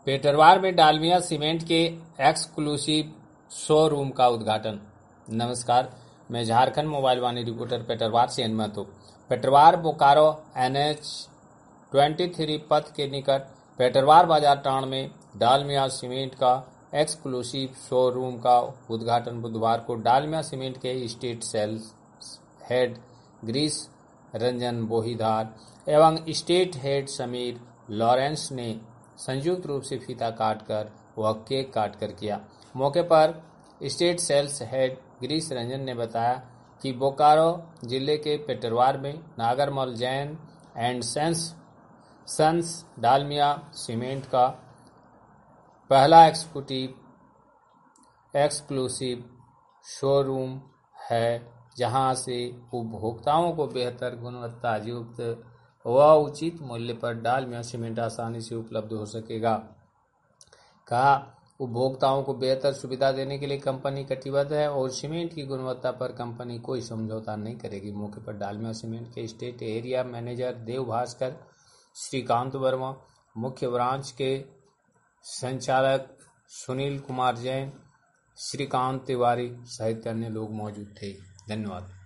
पेटरवार में डालमिया सीमेंट के exclusive showroom का उद्घाटन। नमस्कार, मैं झारखंड मोबाइल वाणी रिपोर्टर पेटरवार से अनुमत हूँ। पेटरवार बोकारो NH-23 पथ के निकट पेटरवार बाजार टाउन में डालमिया सीमेंट का एक्सक्लूसिव शोरूम का उद्घाटन बुधवार को डालमिया सीमेंट के state sales head Girish Ranjan Bohidhar एवं स्टेट हेड समीर लॉरेंस ने संयुक्त रूप से फीता काटकर व केक काटकर किया। मौके पर state sales head Girish Ranjan ने बताया कि बोकारो जिले के पेटरवार में Nagarmal Jain and sons Dalmia cement का पहला एक्सक्लूसिव शोरूम है, जहां से उपभोक्ताओं को बेहतर गुणवत्ता युक्त व उचित मूल्य पर डालमिया सीमेंट आसानी से उपलब्ध हो सकेगा। कहा, उपभोक्ताओं को बेहतर सुविधा देने के लिए कंपनी कटिबद्ध है और सीमेंट की गुणवत्ता पर कंपनी कोई समझौता नहीं करेगी। मौके पर डालमिया सीमेंट के state area manager Dev Bhaskar, Shrikant Verma, मुख्य ब्रांच के संचालक सुनील कुमार जैन, श्रीकांत तिवारी सहित अन्य लोग मौजूद थे। धन्यवाद।